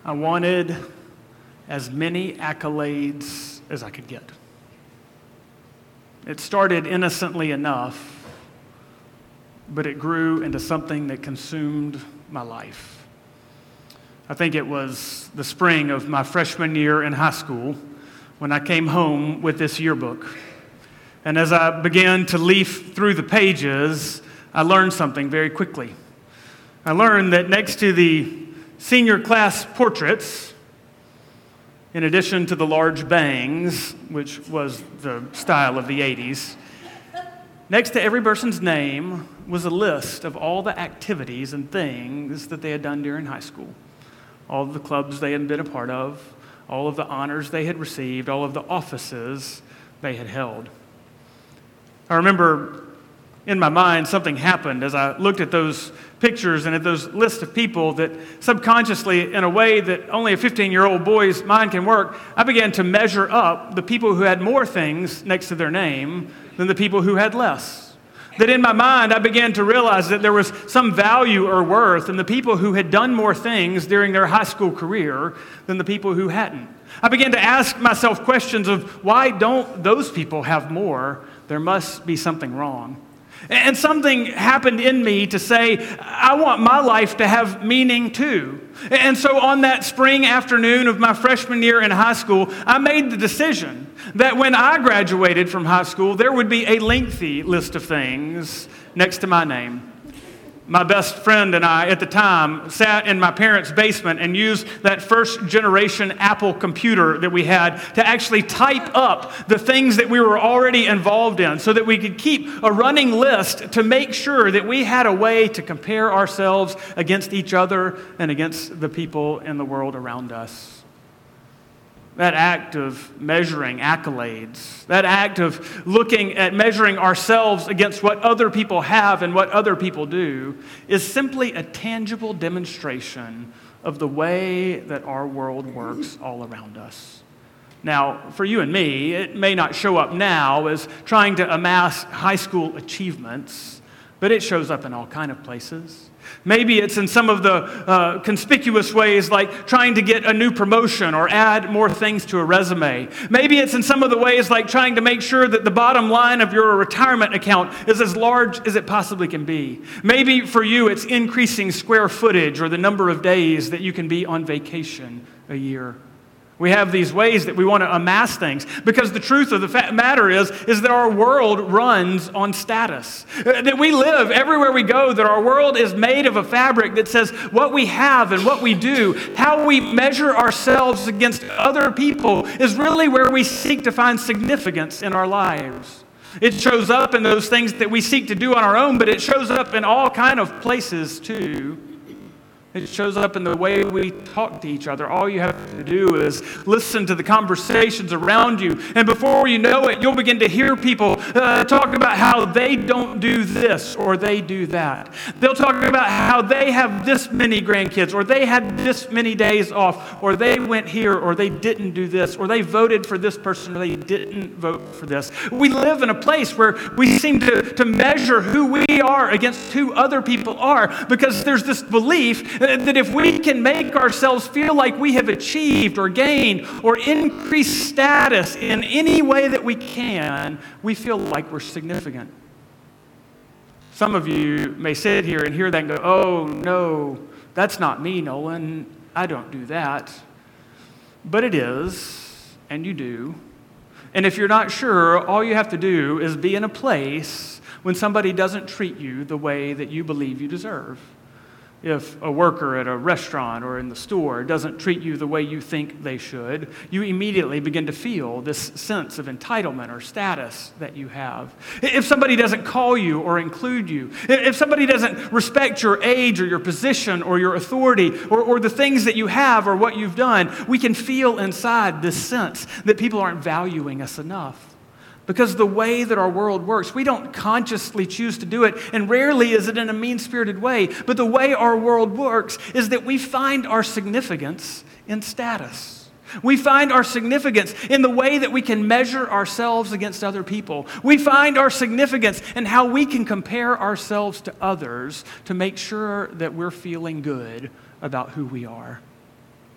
I wanted as many accolades as I could get. It started innocently enough, but it grew into something that consumed my life. I think it was the spring of my freshman year in high school when I came home with this yearbook. And as I began to leaf through the pages, I learned something very quickly. I learned that next to the senior class portraits, in addition to the large bangs, which was the style of the 80s, next to every person's name was a list of all the activities and things that they had done during high school. All of the clubs they had been a part of, all of the honors they had received, all of the offices they had held. I remember in my mind something happened as I looked at those pictures and at those lists of people that subconsciously, in a way that only a 15-year-old boy's mind can work, I began to measure up the people who had more things next to their name than the people who had less. That in my mind, I began to realize that there was some value or worth in the people who had done more things during their high school career than the people who hadn't. I began to ask myself questions of why don't those people have more? There must be something wrong. And something happened in me to say, I want my life to have meaning too. And so on that spring afternoon of my freshman year in high school, I made the decision that when I graduated from high school, there would be a lengthy list of things next to my name. My best friend and I, at the time, sat in my parents' basement and used that first-generation Apple computer that we had to actually type up the things that we were already involved in so that we could keep a running list to make sure that we had a way to compare ourselves against each other and against the people in the world around us. That act of measuring accolades, that act of looking at measuring ourselves against what other people have and what other people do is simply a tangible demonstration of the way that our world works all around us. Now, for you and me, it may not show up now as trying to amass high school achievements, but it shows up in all kinds of places. Maybe it's in some of the conspicuous ways like trying to get a new promotion or add more things to a resume. Maybe it's in some of the ways like trying to make sure that the bottom line of your retirement account is as large as it possibly can be. Maybe for you it's increasing square footage or the number of days that you can be on vacation a year. We have these ways that we want to amass things because the truth of the matter is that our world runs on status. That we live everywhere we go, that our world is made of a fabric that says what we have and what we do, how we measure ourselves against other people is really where we seek to find significance in our lives. It shows up in those things that we seek to do on our own, but it shows up in all kind of places too. It shows up in the way we talk to each other. All you have to do is listen to the conversations around you. And before you know it, you'll begin to hear people talk about how they don't do this or they do that. They'll talk about how they have this many grandkids or they had this many days off or they went here or they didn't do this or they voted for this person or they didn't vote for this. We live in a place where we seem to measure who we are against who other people are because there's this belief that if we can make ourselves feel like we have achieved or gained or increased status in any way that we can, we feel like we're significant. Some of you may sit here and hear that and go, oh, no, that's not me, Nolan. I don't do that. But it is, and you do. And if you're not sure, all you have to do is be in a place when somebody doesn't treat you the way that you believe you deserve. If a worker at a restaurant or in the store doesn't treat you the way you think they should, you immediately begin to feel this sense of entitlement or status that you have. If somebody doesn't call you or include you, if somebody doesn't respect your age or your position or your authority or the things that you have or what you've done, we can feel inside this sense that people aren't valuing us enough. Because the way that our world works, we don't consciously choose to do it, and rarely is it in a mean-spirited way. But the way our world works is that we find our significance in status. We find our significance in the way that we can measure ourselves against other people. We find our significance in how we can compare ourselves to others to make sure that we're feeling good about who we are.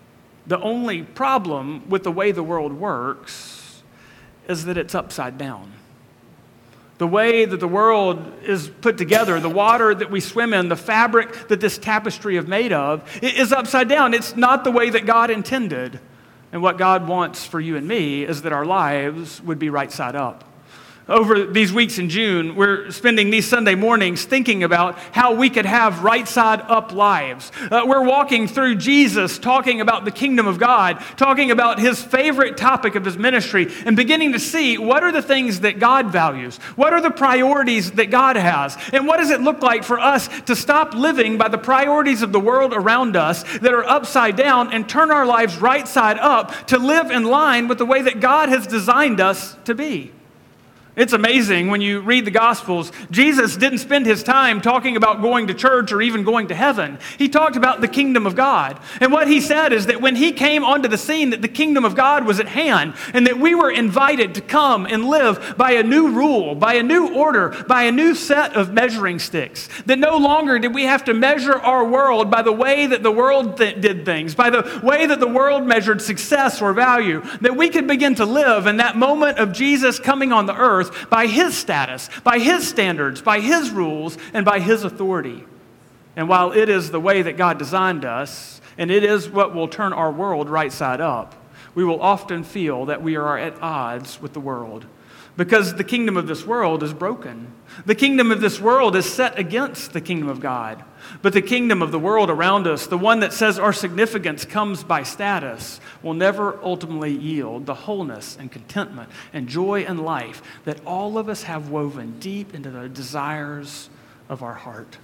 The only problem with the way the world works is that it's upside down. The way that the world is put together, the water that we swim in, the fabric that this tapestry is made of, is upside down. It's not the way that God intended. And what God wants for you and me is that our lives would be right side up. Over these weeks in June, we're spending these Sunday mornings thinking about how we could have right side up lives. We're walking through Jesus, talking about the kingdom of God, talking about his favorite topic of his ministry, and beginning to see what are the things that God values? What are the priorities that God has? And what does it look like for us to stop living by the priorities of the world around us that are upside down and turn our lives right side up to live in line with the way that God has designed us to be? It's amazing when you read the Gospels, Jesus didn't spend his time talking about going to church or even going to heaven. He talked about the kingdom of God. And what he said is that when he came onto the scene, that the kingdom of God was at hand and that we were invited to come and live by a new rule, by a new order, by a new set of measuring sticks. That no longer did we have to measure our world by the way that the world did things, by the way that the world measured success or value. That we could begin to live in that moment of Jesus coming on the earth by his status, by his standards, by his rules, and by his authority. And while it is the way that God designed us, and it is what will turn our world right side up, we will often feel that we are at odds with the world. Because the kingdom of this world is broken. The kingdom of this world is set against the kingdom of God. But the kingdom of the world around us, the one that says our significance comes by status, will never ultimately yield the wholeness and contentment and joy and life that all of us have woven deep into the desires of our heart.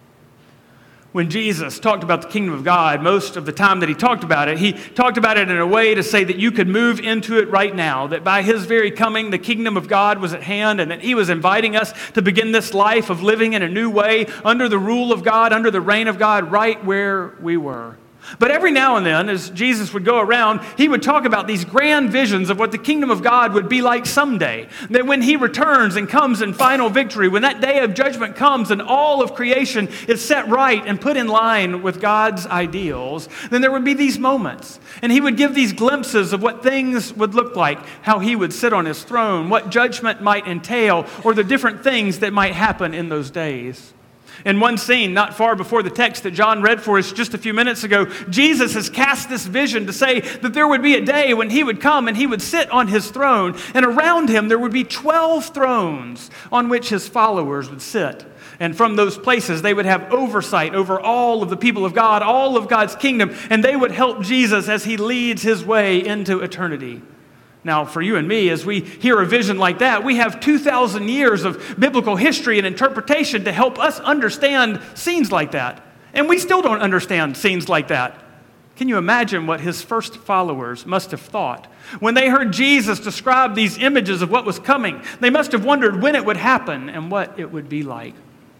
When Jesus talked about the kingdom of God, most of the time that he talked about it in a way to say that you could move into it right now, that by his very coming, the kingdom of God was at hand, and that he was inviting us to begin this life of living in a new way, under the rule of God, under the reign of God, right where we were. But every now and then, as Jesus would go around, he would talk about these grand visions of what the kingdom of God would be like someday. That when he returns and comes in final victory, when that day of judgment comes and all of creation is set right and put in line with God's ideals, then there would be these moments. And he would give these glimpses of what things would look like, how he would sit on his throne, what judgment might entail, or the different things that might happen in those days. In one scene, not far before the text that John read for us just a few minutes ago, Jesus has cast this vision to say that there would be a day when he would come and he would sit on his throne, and around him there would be 12 thrones on which his followers would sit. And from those places, they would have oversight over all of the people of God, all of God's kingdom, and they would help Jesus as he leads his way into eternity. Now, for you and me, as we hear a vision like that, we have 2,000 years of biblical history and interpretation to help us understand scenes like that. And we still don't understand scenes like that. Can you imagine what his first followers must have thought when they heard Jesus describe these images of what was coming? They must have wondered when it would happen and what it would be like.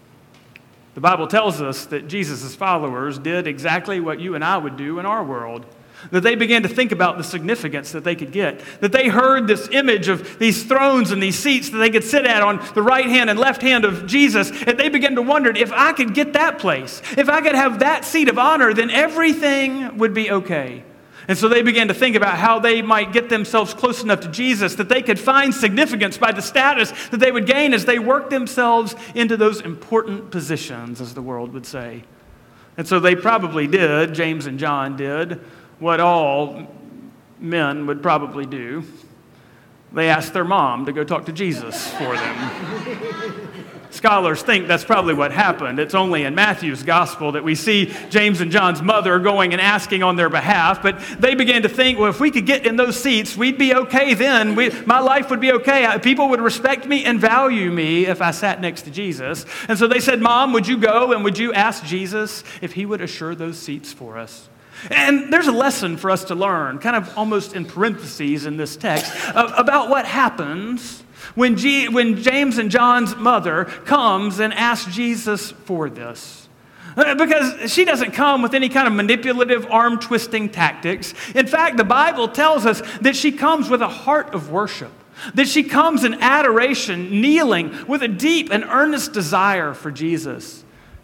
The Bible tells us that Jesus' followers did exactly what you and I would do in our world. That they began to think about the significance that they could get. That they heard this image of these thrones and these seats that they could sit at on the right hand and left hand of Jesus. And they began to wonder, if I could get that place, if I could have that seat of honor, then everything would be okay. And so they began to think about how they might get themselves close enough to Jesus that they could find significance by the status that they would gain as they worked themselves into those important positions, as the world would say. And so they probably did, James and John did, what all men would probably do. They asked their mom to go talk to Jesus for them. Scholars think that's probably what happened. It's only in Matthew's gospel that we see James and John's mother going and asking on their behalf. But they began to think, well, if we could get in those seats, we'd be okay then. My life would be okay. People would respect me and value me if I sat next to Jesus. And so they said, Mom, would you go and would you ask Jesus if he would assure those seats for us? And there's a lesson for us to learn, kind of almost in parentheses in this text, about what happens when James and John's mother comes and asks Jesus for this. Because she doesn't come with any kind of manipulative, arm-twisting tactics. In fact, the Bible tells us that she comes with a heart of worship, that she comes in adoration, kneeling with a deep and earnest desire for Jesus.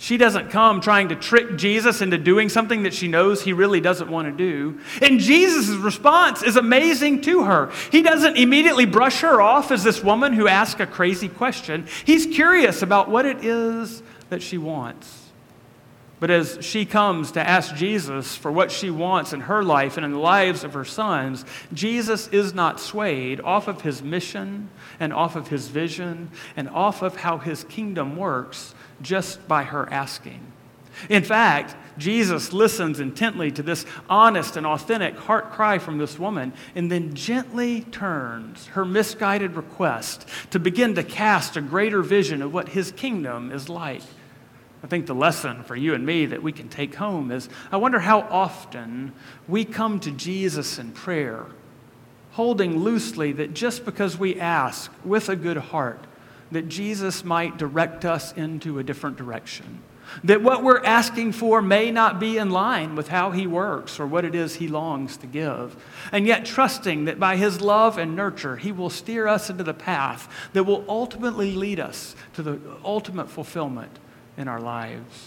She doesn't come trying to trick Jesus into doing something that she knows he really doesn't want to do. And Jesus' response is amazing to her. He doesn't immediately brush her off as this woman who asked a crazy question. He's curious about what it is that she wants. But as she comes to ask Jesus for what she wants in her life and in the lives of her sons, Jesus is not swayed off of his mission and off of his vision and off of how his kingdom works just by her asking. In fact, Jesus listens intently to this honest and authentic heart cry from this woman and then gently turns her misguided request to begin to cast a greater vision of what his kingdom is like. I think the lesson for you and me that we can take home is, I wonder how often we come to Jesus in prayer, holding loosely that just because we ask with a good heart, that Jesus might direct us into a different direction. That what we're asking for may not be in line with how he works or what it is he longs to give. And yet trusting that by his love and nurture, he will steer us into the path that will ultimately lead us to the ultimate fulfillment in our lives.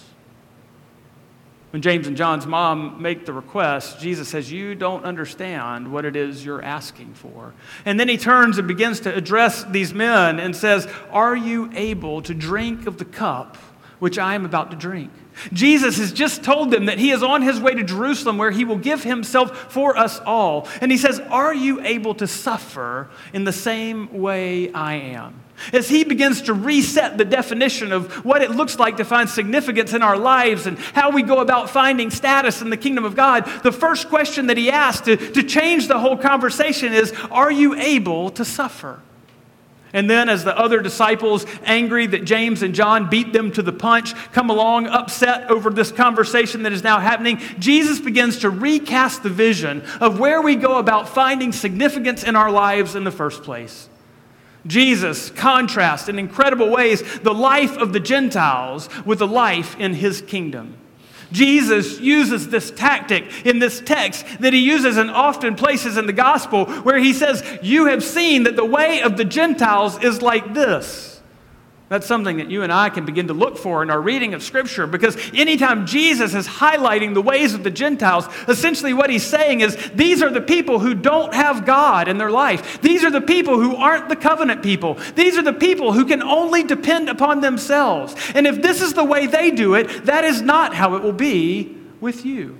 When James and John's mom make the request, Jesus says, you don't understand what it is you're asking for. And then he turns and begins to address these men and says, are you able to drink of the cup which I am about to drink? Jesus has just told them that he is on his way to Jerusalem where he will give himself for us all. And he says, are you able to suffer in the same way I am? As he begins to reset the definition of what it looks like to find significance in our lives and how we go about finding status in the kingdom of God, the first question that he asks to change the whole conversation is, are you able to suffer? And then as the other disciples, angry that James and John beat them to the punch, come along upset over this conversation that is now happening, Jesus begins to recast the vision of where we go about finding significance in our lives in the first place. Jesus contrasts in incredible ways the life of the Gentiles with the life in his kingdom. Jesus uses this tactic in this text that he uses in often places in the gospel where he says, you have seen that the way of the Gentiles is like this. That's something that you and I can begin to look for in our reading of Scripture, because anytime Jesus is highlighting the ways of the Gentiles, essentially what he's saying is these are the people who don't have God in their life. These are the people who aren't the covenant people. These are the people who can only depend upon themselves. And if this is the way they do it, that is not how it will be with you.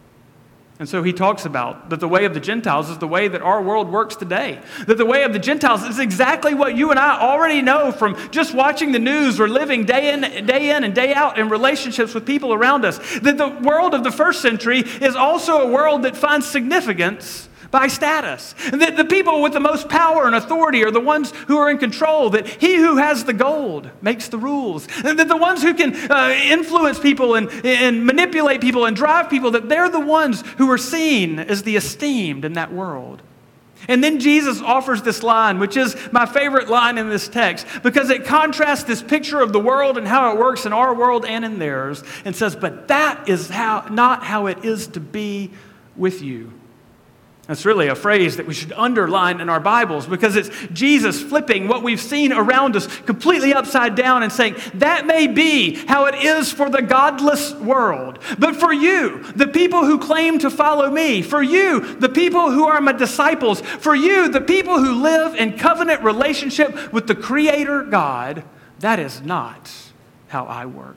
And so he talks about that the way of the Gentiles is the way that our world works today. That the way of the Gentiles is exactly what you and I already know from just watching the news or living day in and day out in relationships with people around us. That the world of the first century is also a world that finds significance by status. And that the people with the most power and authority are the ones who are in control. That he who has the gold makes the rules. And that the ones who can influence people and manipulate people and drive people, that they're the ones who are seen as the esteemed in that world. And then Jesus offers this line, which is my favorite line in this text, because it contrasts this picture of the world and how it works in our world and in theirs, and says, but that is not how it is to be with you. That's really a phrase that we should underline in our Bibles, because it's Jesus flipping what we've seen around us completely upside down and saying, that may be how it is for the godless world. But for you, the people who claim to follow me, for you, the people who are my disciples, for you, the people who live in covenant relationship with the Creator God, that is not how I work.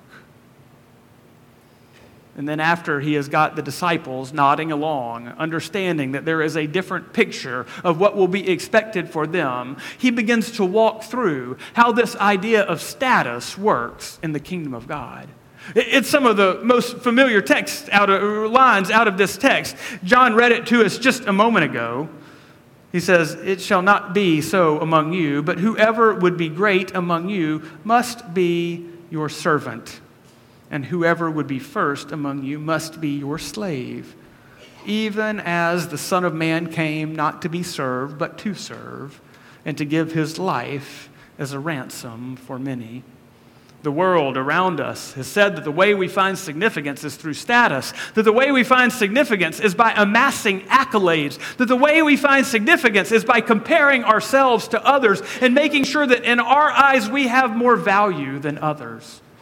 And then after he has got the disciples nodding along, understanding that there is a different picture of what will be expected for them, he begins to walk through how this idea of status works in the kingdom of God. It's some of the most familiar lines out of this text. John read it to us just a moment ago. He says, it shall not be so among you, but whoever would be great among you must be your servant. And whoever would be first among you must be your slave, even as the Son of Man came not to be served, but to serve, and to give his life as a ransom for many. The world around us has said that the way we find significance is through status, that the way we find significance is by amassing accolades, that the way we find significance is by comparing ourselves to others and making sure that in our eyes we have more value than others.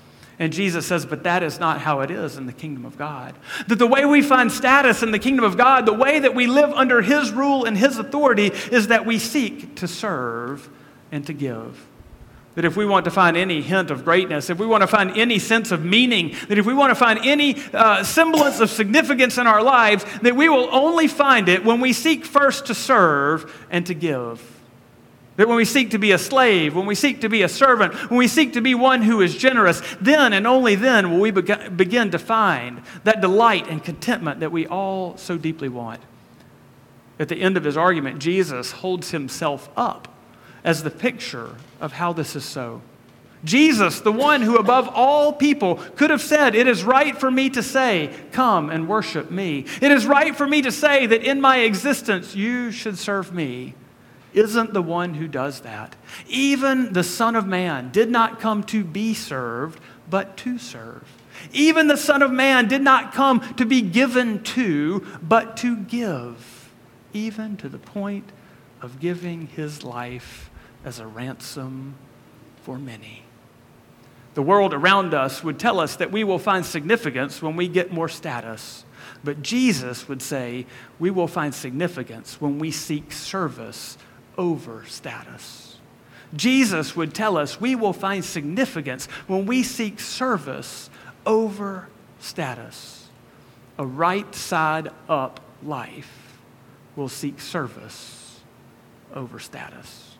And Jesus says, but that is not how it is in the kingdom of God. That the way we find status in the kingdom of God, the way that we live under His rule and His authority, is that we seek to serve and to give. That if we want to find any hint of greatness, if we want to find any sense of meaning, that if we want to find any semblance of significance in our lives, that we will only find it when we seek first to serve and to give. That when we seek to be a slave, when we seek to be a servant, when we seek to be one who is generous, then and only then will we begin to find that delight and contentment that we all so deeply want. At the end of his argument, Jesus holds himself up as the picture of how this is so. Jesus, the one who above all people could have said, it is right for me to say, come and worship me. It is right for me to say that in my existence you should serve me, isn't the one who does that. Even the Son of Man did not come to be served, but to serve. Even the Son of Man did not come to be given to, but to give, even to the point of giving his life as a ransom for many. The world around us would tell us that we will find significance when we get more status. But Jesus would say we will find significance when we seek service over status. Jesus would tell us we will find significance when we seek service over status. A right side up life will seek service over status.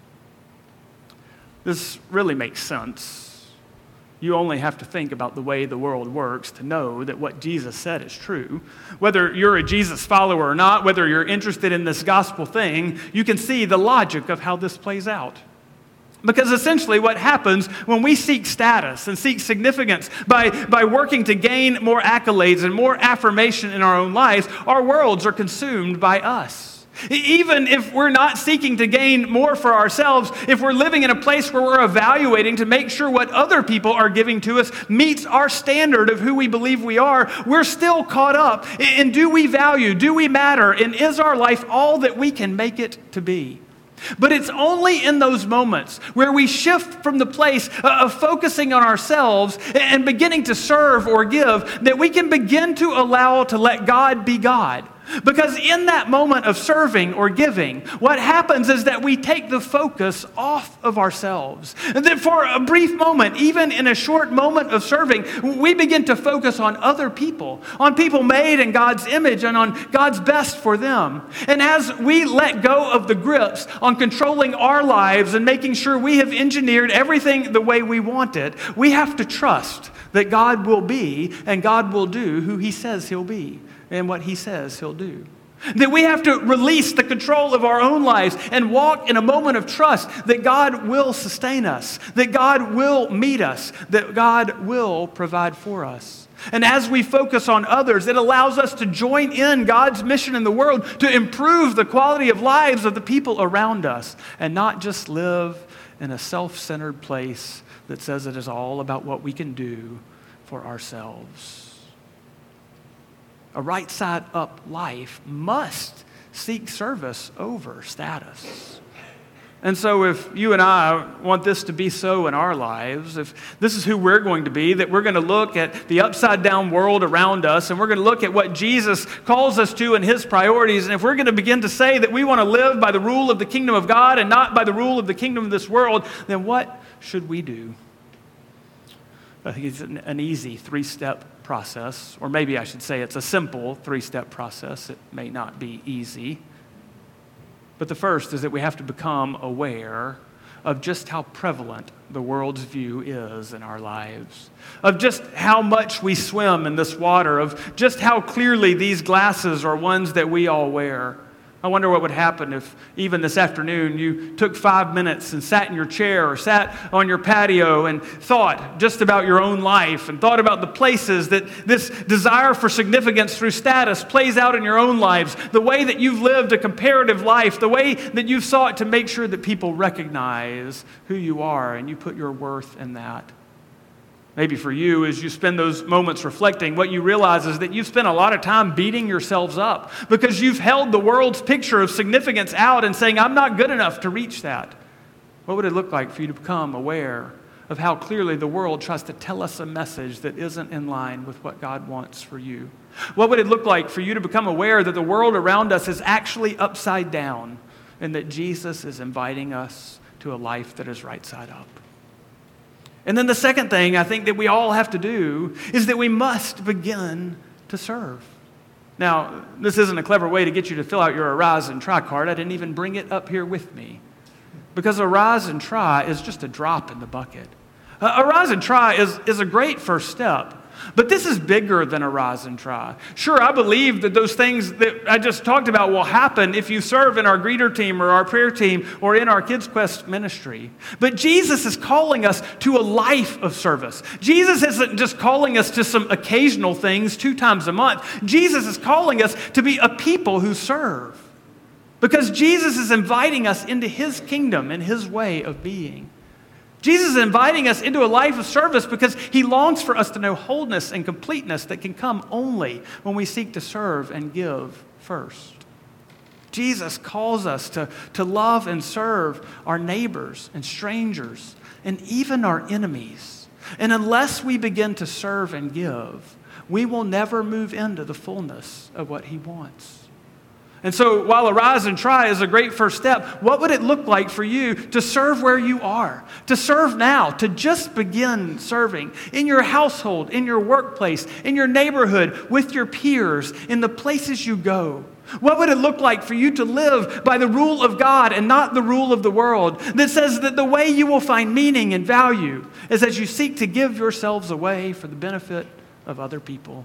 This really makes sense. You only have to think about the way the world works to know that what Jesus said is true. Whether you're a Jesus follower or not, whether you're interested in this gospel thing, you can see the logic of how this plays out. Because essentially what happens when we seek status and seek significance by working to gain more accolades and more affirmation in our own lives, our worlds are consumed by us. Even if we're not seeking to gain more for ourselves, if we're living in a place where we're evaluating to make sure what other people are giving to us meets our standard of who we believe we are, we're still caught up in do we value, do we matter, and is our life all that we can make it to be? But it's only in those moments where we shift from the place of focusing on ourselves and beginning to serve or give that we can begin to allow to let God be God. Because in that moment of serving or giving, what happens is that we take the focus off of ourselves. And that for a brief moment, even in a short moment of serving, we begin to focus on other people, on people made in God's image and on God's best for them. And as we let go of the grips on controlling our lives and making sure we have engineered everything the way we want it, we have to trust that God will be and God will do who He says He'll be and what He says He'll do. That we have to release the control of our own lives and walk in a moment of trust that God will sustain us, that God will meet us, that God will provide for us. And as we focus on others, it allows us to join in God's mission in the world to improve the quality of lives of the people around us and not just live in a self-centered place that says it is all about what we can do for ourselves. A right side up life must seek service over status. And so if you and I want this to be so in our lives, if this is who we're going to be, that we're going to look at the upside down world around us and we're going to look at what Jesus calls us to and His priorities, and if we're going to begin to say that we want to live by the rule of the kingdom of God and not by the rule of the kingdom of this world, then what should we do? I think it's an easy three-step process, or maybe I should say it's a simple three-step process. It may not be easy. But the first is that we have to become aware of just how prevalent the world's view is in our lives, of just how much we swim in this water, of just how clearly these glasses are ones that we all wear. I wonder what would happen if even this afternoon you took 5 minutes and sat in your chair or sat on your patio and thought just about your own life and thought about the places that this desire for significance through status plays out in your own lives, the way that you've lived a comparative life, the way that you've sought to make sure that people recognize who you are and you put your worth in that. Maybe for you, as you spend those moments reflecting, what you realize is that you've spent a lot of time beating yourselves up because you've held the world's picture of significance out and saying, I'm not good enough to reach that. What would it look like for you to become aware of how clearly the world tries to tell us a message that isn't in line with what God wants for you? What would it look like for you to become aware that the world around us is actually upside down and that Jesus is inviting us to a life that is right side up? And then the second thing I think that we all have to do is that we must begin to serve. Now, this isn't a clever way to get you to fill out your Arise and Try card. I didn't even bring it up here with me. Because Arise and Try is just a drop in the bucket. Arise and Try is a great first step. But this is bigger than Arise and Try. Sure, I believe that those things that I just talked about will happen if you serve in our greeter team or our prayer team or in our Kids Quest ministry. But Jesus is calling us to a life of service. Jesus isn't just calling us to some occasional things 2 times a month. Jesus is calling us to be a people who serve. Because Jesus is inviting us into His kingdom and His way of being. Jesus is inviting us into a life of service because He longs for us to know wholeness and completeness that can come only when we seek to serve and give first. Jesus calls us to love and serve our neighbors and strangers and even our enemies. And unless we begin to serve and give, we will never move into the fullness of what He wants. And so while Arise and Try is a great first step, what would it look like for you to serve where you are? To serve now, to just begin serving in your household, in your workplace, in your neighborhood, with your peers, in the places you go? What would it look like for you to live by the rule of God and not the rule of the world that says that the way you will find meaning and value is as you seek to give yourselves away for the benefit of other people?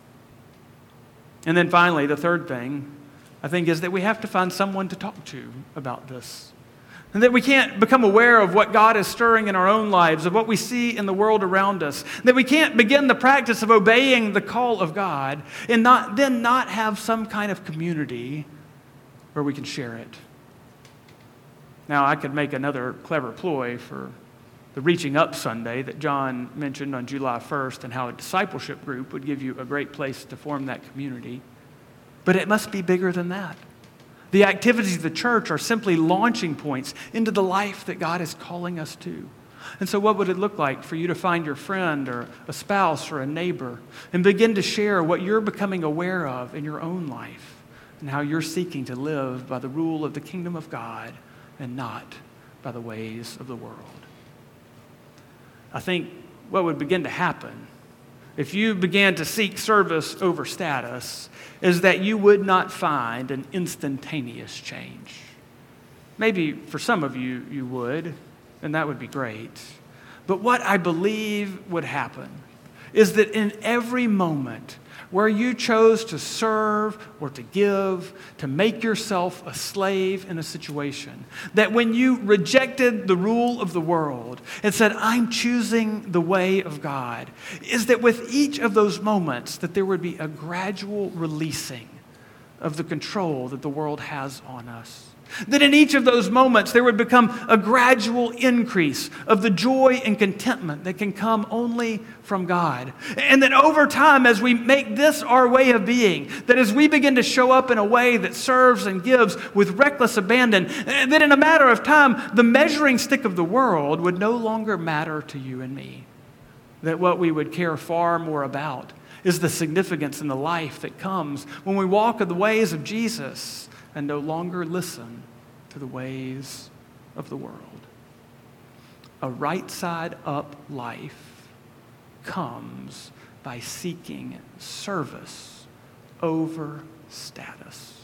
And then finally, the third thing I think is that we have to find someone to talk to about this. And that we can't become aware of what God is stirring in our own lives, of what we see in the world around us. That we can't begin the practice of obeying the call of God and not have some kind of community where we can share it. Now, I could make another clever ploy for the Reaching Up Sunday that John mentioned on July 1st and how a discipleship group would give you a great place to form that community. But it must be bigger than that. The activities of the church are simply launching points into the life that God is calling us to. And so what would it look like for you to find your friend or a spouse or a neighbor and begin to share what you're becoming aware of in your own life and how you're seeking to live by the rule of the kingdom of God and not by the ways of the world? I think what would begin to happen if you began to seek service over status is that you would not find an instantaneous change. Maybe for some of you, you would, and that would be great. But what I believe would happen is that in every moment where you chose to serve or to give, to make yourself a slave in a situation, that when you rejected the rule of the world and said, I'm choosing the way of God, is that with each of those moments that there would be a gradual releasing of the control that the world has on us. That in each of those moments there would become a gradual increase of the joy and contentment that can come only from God. And that over time, as we make this our way of being, that as we begin to show up in a way that serves and gives with reckless abandon, that in a matter of time, the measuring stick of the world would no longer matter to you and me. That what we would care far more about is the significance in the life that comes when we walk in the ways of Jesus and no longer listen to the ways of the world. A right side up life comes by seeking service over status.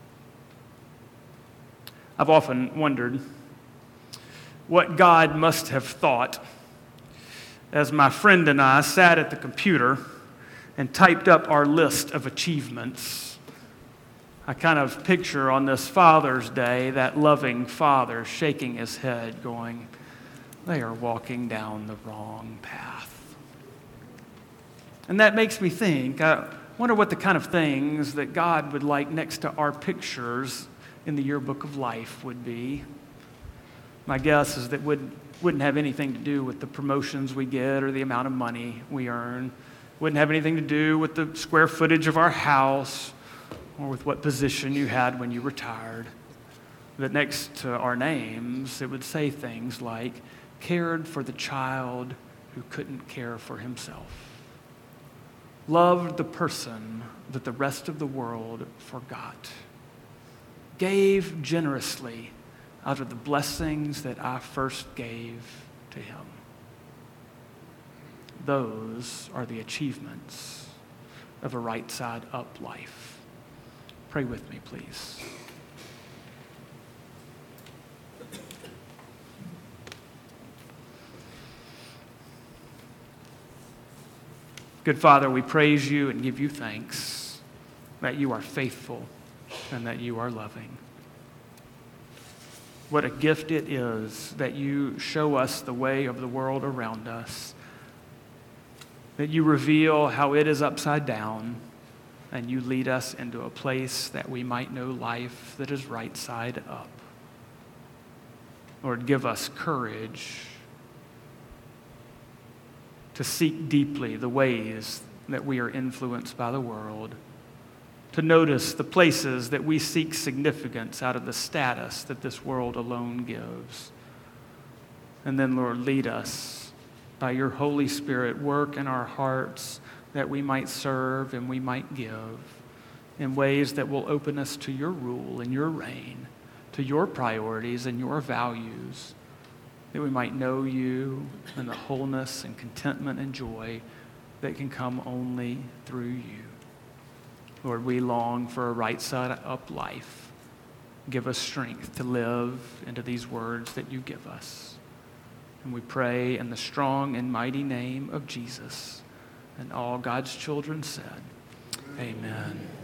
I've often wondered what God must have thought as my friend and I sat at the computer and typed up our list of achievements. I kind of picture on this Father's Day that loving father shaking his head going, they are walking down the wrong path. And that makes me think, I wonder what the kind of things that God would like next to our pictures in the yearbook of life would be. My guess is that wouldn't have anything to do with the promotions we get or the amount of money we earn. Wouldn't have anything to do with the square footage of our house or with what position you had when you retired. That next to our names, it would say things like, cared for the child who couldn't care for himself, loved the person that the rest of the world forgot, gave generously out of the blessings that I first gave to him. Those are the achievements of a right side up life. Pray with me, please. Good Father, we praise you and give you thanks that you are faithful and that you are loving. What a gift it is that you show us the way of the world around us, that you reveal how it is upside down, and you lead us into a place that we might know life that is right side up. Lord, give us courage to seek deeply the ways that we are influenced by the world, to notice the places that we seek significance out of the status that this world alone gives. And then, Lord, lead us by your Holy Spirit, work in our hearts that we might serve and we might give in ways that will open us to your rule and your reign, to your priorities and your values, that we might know you and the wholeness and contentment and joy that can come only through you. Lord, we long for a right side up life. Give us strength to live into these words that you give us. And we pray in the strong and mighty name of Jesus. And all God's children said, Amen.